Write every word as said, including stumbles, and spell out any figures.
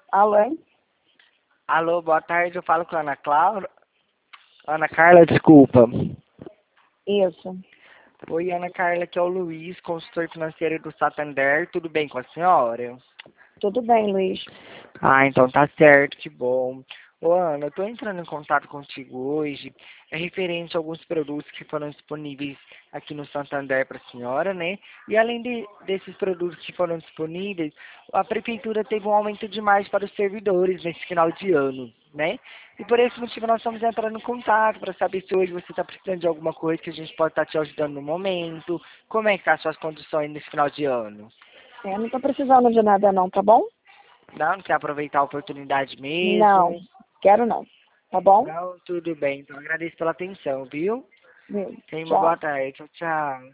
Alô? Alô, boa tarde, eu falo com a Ana Clara. Ana Carla, desculpa. Isso. Oi, Ana Carla, aqui é o Luiz, consultor financeiro do Santander. Tudo bem com a senhora? Tudo bem, Luiz. Ah, então tá certo, que bom. Ô, Ana, eu tô entrando em contato contigo hoje, é referente a alguns produtos que foram disponíveis aqui no Santander para a senhora, né? E além de, desses produtos que foram disponíveis, a prefeitura teve um aumento de mais para os servidores nesse final de ano, né? E por esse motivo nós estamos entrando em contato para saber se hoje você está precisando de alguma coisa que a gente pode estar te ajudando no momento. Como é que tá as suas condições nesse final de ano? É, não tô precisando de nada não, tá bom? Não, não quer aproveitar a oportunidade Não, mesmo? quero não. Tá bom? Não, tudo bem. Então agradeço pela atenção, viu? Hum, Tenha uma Tchau. boa tarde. Tchau, tchau.